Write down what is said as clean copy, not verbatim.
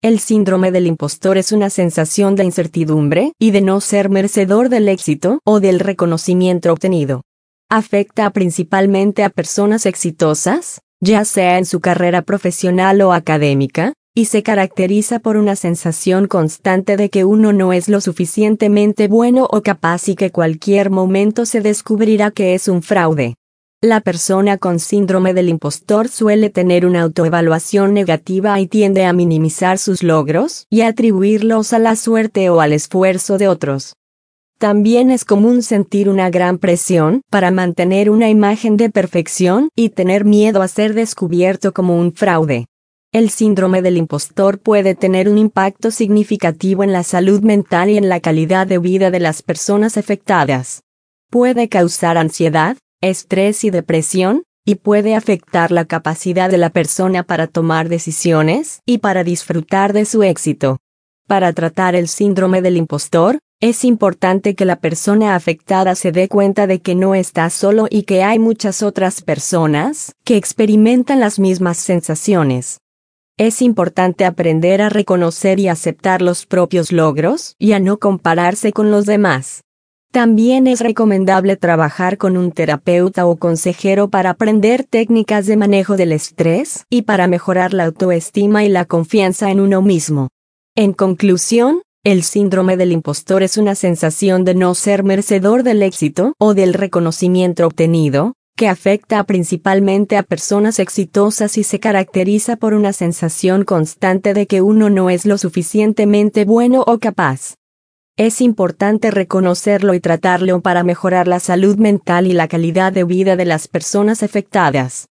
El síndrome del impostor es una sensación de incertidumbre y de no ser merecedor del éxito o del reconocimiento obtenido. Afecta principalmente a personas exitosas, ya sea en su carrera profesional o académica, y se caracteriza por una sensación constante de que uno no es lo suficientemente bueno o capaz y que cualquier momento se descubrirá que es un fraude. La persona con síndrome del impostor suele tener una autoevaluación negativa y tiende a minimizar sus logros y atribuirlos a la suerte o al esfuerzo de otros. También es común sentir una gran presión para mantener una imagen de perfección y tener miedo a ser descubierto como un fraude. El síndrome del impostor puede tener un impacto significativo en la salud mental y en la calidad de vida de las personas afectadas. Puede causar ansiedad, estrés y depresión, y puede afectar la capacidad de la persona para tomar decisiones y para disfrutar de su éxito. Para tratar el síndrome del impostor, es importante que la persona afectada se dé cuenta de que no está solo y que hay muchas otras personas que experimentan las mismas sensaciones. Es importante aprender a reconocer y aceptar los propios logros y a no compararse con los demás. También es recomendable trabajar con un terapeuta o consejero para aprender técnicas de manejo del estrés y para mejorar la autoestima y la confianza en uno mismo. En conclusión, el síndrome del impostor es una sensación de no ser merecedor del éxito o del reconocimiento obtenido, que afecta principalmente a personas exitosas y se caracteriza por una sensación constante de que uno no es lo suficientemente bueno o capaz. Es importante reconocerlo y tratarlo para mejorar la salud mental y la calidad de vida de las personas afectadas.